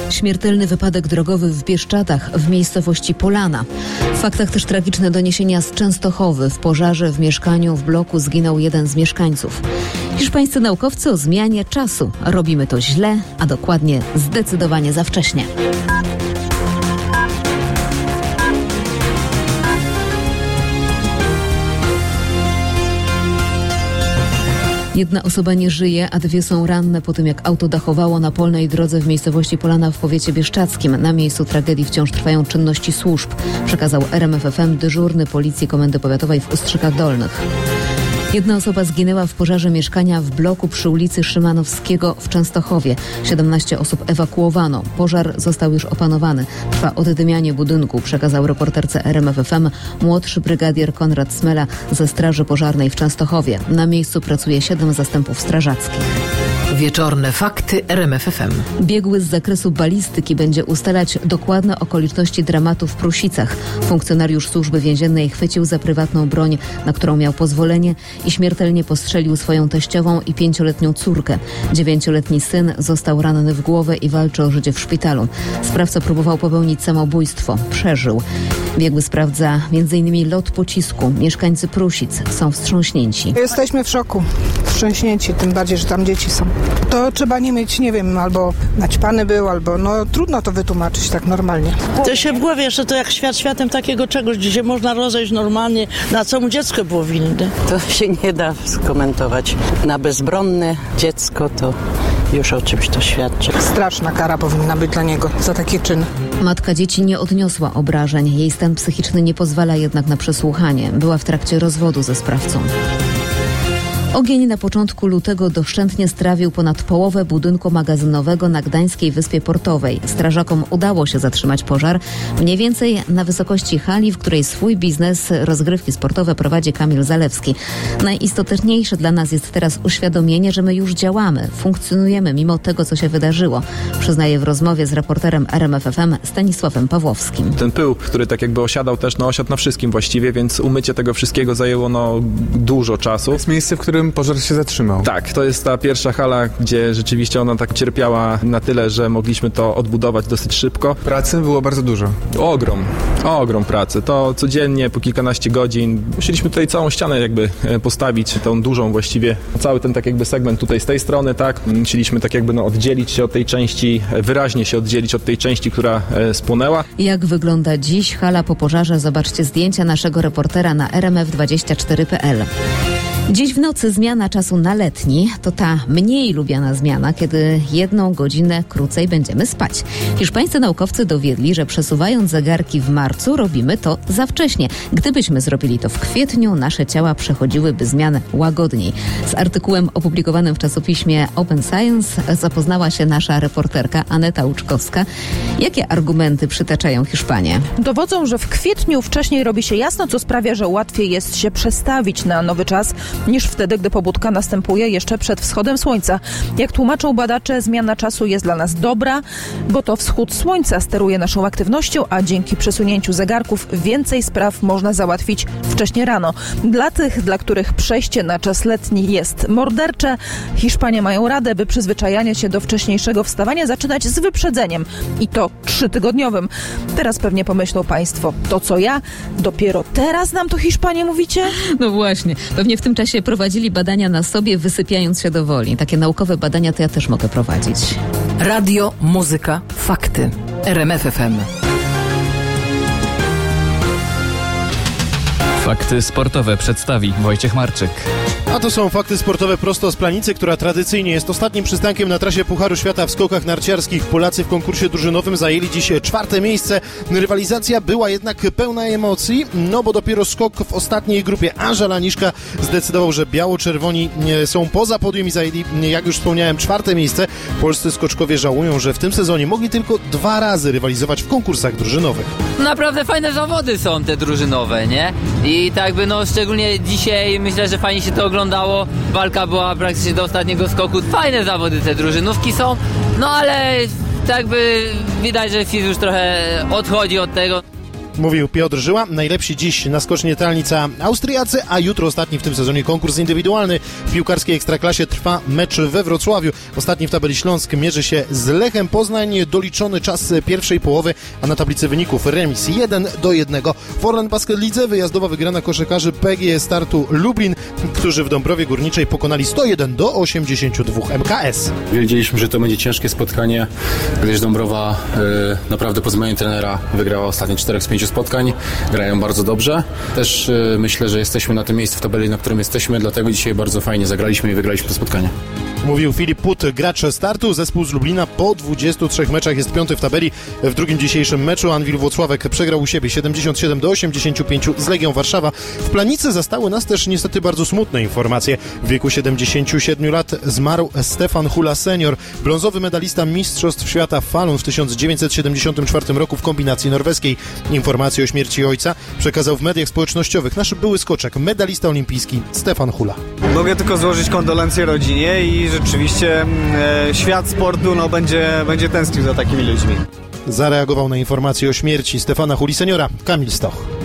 Śmiertelny wypadek drogowy w Bieszczadach w miejscowości Polana. W faktach też tragiczne doniesienia z Częstochowy. W pożarze w mieszkaniu w bloku zginął jeden z mieszkańców. Hiszpańscy naukowcy o zmianie czasu. Robimy to źle, a dokładnie zdecydowanie za wcześnie. Jedna osoba nie żyje, a dwie są ranne po tym, jak auto dachowało na polnej drodze w miejscowości Polana w powiecie bieszczadzkim. Na miejscu tragedii wciąż trwają czynności służb, przekazał RMF FM dyżurny Policji Komendy Powiatowej w Ustrzykach Dolnych. Jedna osoba zginęła w pożarze mieszkania w bloku przy ulicy Szymanowskiego w Częstochowie. 17 osób ewakuowano. Pożar został już opanowany. Trwa oddymianie budynku, przekazał reporterce RMF FM młodszy brygadier Konrad Smela ze Straży Pożarnej w Częstochowie. Na miejscu pracuje 7 zastępów strażackich. Wieczorne fakty RMF FM. Biegły z zakresu balistyki będzie ustalać dokładne okoliczności dramatu w Prusicach. Funkcjonariusz służby więziennej chwycił za prywatną broń, na którą miał pozwolenie i śmiertelnie postrzelił swoją teściową i 5-letnią córkę. 9-letni syn został ranny w głowę i walczy o życie w szpitalu. Sprawca próbował popełnić samobójstwo. Przeżył. Biegły sprawdza m.in. lot pocisku. Mieszkańcy Prusic są wstrząśnięci. Jesteśmy w szoku. Wstrząśnięci, tym bardziej, że tam dzieci są. To trzeba nie mieć, nie wiem, albo naćpany był, albo trudno to wytłumaczyć tak normalnie. To się w głowie jeszcze to jak świat światem takiego czegoś, gdzie się można rozejść normalnie, na co mu dziecko było winne. To się nie da skomentować. Na bezbronne dziecko to już o czymś to świadczy. Straszna kara powinna być dla niego za takie czyny. Matka dzieci nie odniosła obrażeń. Jej stan psychiczny nie pozwala jednak na przesłuchanie. Była w trakcie rozwodu ze sprawcą. Ogień na początku lutego doszczętnie strawił ponad połowę budynku magazynowego na gdańskiej Wyspie Portowej. Strażakom udało się zatrzymać pożar mniej więcej na wysokości hali, w której swój biznes rozgrywki sportowe prowadzi Kamil Zalewski. Najistotniejsze dla nas jest teraz uświadomienie, że my już działamy, funkcjonujemy mimo tego, co się wydarzyło, przyznaje w rozmowie z reporterem RMF FM Stanisławem Pawłowskim. Ten pył, który tak jakby osiadał też, osiadł na wszystkim właściwie, więc umycie tego wszystkiego zajęło dużo czasu. Jest miejsce, w którym pożar się zatrzymał. Tak, to jest ta pierwsza hala, gdzie rzeczywiście ona tak cierpiała na tyle, że mogliśmy to odbudować dosyć szybko. Pracy było bardzo dużo. Ogrom pracy. To codziennie po kilkanaście godzin. Musieliśmy tutaj całą ścianę jakby postawić, tą dużą właściwie. Cały ten tak jakby segment tutaj z tej strony, tak. Musieliśmy tak jakby oddzielić się od tej części, wyraźnie się oddzielić od tej części, która spłonęła. Jak wygląda dziś hala po pożarze? Zobaczcie zdjęcia naszego reportera na rmf24.pl. Dziś w nocy zmiana czasu na letni to ta mniej lubiana zmiana, kiedy 1 godzinę krócej będziemy spać. Hiszpańscy naukowcy dowiedli, że przesuwając zegarki w marcu robimy to za wcześnie. Gdybyśmy zrobili to w kwietniu, nasze ciała przechodziłyby zmianę łagodniej. Z artykułem opublikowanym w czasopiśmie Open Science zapoznała się nasza reporterka Aneta Łuczkowska. Jakie argumenty przytaczają Hiszpanie? Dowodzą, że w kwietniu wcześniej robi się jasno, co sprawia, że łatwiej jest się przestawić na nowy czas niż wtedy, gdy pobudka następuje jeszcze przed wschodem słońca. Jak tłumaczą badacze, zmiana czasu jest dla nas dobra, bo to wschód słońca steruje naszą aktywnością, a dzięki przesunięciu zegarków więcej spraw można załatwić wcześnie rano. Dla tych, dla których przejście na czas letni jest mordercze, Hiszpanie mają radę, by przyzwyczajanie się do wcześniejszego wstawania zaczynać z wyprzedzeniem i to 3-tygodniowym. Teraz pewnie pomyślą Państwo, to co ja? Dopiero teraz nam to Hiszpanie mówicie? No właśnie, pewnie w tym czasie prowadzili badania na sobie, wysypiając się do woli. Takie naukowe badania to ja też mogę prowadzić. Radio, muzyka, fakty. RMF FM. Fakty sportowe przedstawi Wojciech Marczyk. A to są fakty sportowe prosto z Planicy, która tradycyjnie jest ostatnim przystankiem na trasie Pucharu Świata w skokach narciarskich. Polacy w konkursie drużynowym zajęli dziś 4. miejsce. Rywalizacja była jednak pełna emocji, bo dopiero skok w ostatniej grupie Anża Laniszka zdecydował, że biało-czerwoni są poza podium i zajęli, jak już wspomniałem, 4. miejsce. Polscy skoczkowie żałują, że w tym sezonie mogli tylko 2 razy rywalizować w konkursach drużynowych. Naprawdę fajne zawody są te drużynowe, nie? I tak by szczególnie dzisiaj myślę, że fajnie się to oglądało. Walka była praktycznie do ostatniego skoku. Fajne zawody te drużynówki są, ale tak by widać, że FIS już trochę odchodzi od tego. Mówił Piotr Żyła. Najlepsi dziś na skocznie Talnica Austriacy, a jutro ostatni w tym sezonie konkurs indywidualny. W piłkarskiej Ekstraklasie trwa mecz we Wrocławiu. Ostatni w tabeli Śląsk mierzy się z Lechem Poznań. Doliczony czas pierwszej połowy, a na tablicy wyników remis 1-1. W Orlen Basket Lidze wyjazdowa wygrana koszykarzy PGE Startu Lublin, którzy w Dąbrowie Górniczej pokonali 101-82 MKS. Wiedzieliśmy, że to będzie ciężkie spotkanie, gdyż Dąbrowa naprawdę pod zmianą trenera wygrała ostatnie 4 z 5 spotkań. Grają bardzo dobrze. Też myślę, że jesteśmy na tym miejscu w tabeli, na którym jesteśmy, dlatego dzisiaj bardzo fajnie zagraliśmy i wygraliśmy to spotkanie. Mówił Filip Put, gracz Startu. Zespół z Lublina po 23 meczach jest 5. w tabeli. W drugim dzisiejszym meczu Anwil Włocławek przegrał u siebie 77-85 z Legią Warszawa. W Planicy zastały nas też niestety bardzo smutne informacje. W wieku 77 lat zmarł Stefan Hula senior, brązowy medalista Mistrzostw Świata w Falun w 1974 roku w kombinacji norweskiej. Informację o śmierci ojca przekazał w mediach społecznościowych nasz były skoczek, medalista olimpijski Stefan Hula. Mogę tylko złożyć kondolencje rodzinie i rzeczywiście świat sportu będzie tęsknił za takimi ludźmi. Zareagował na informację o śmierci Stefana Huli seniora Kamil Stoch.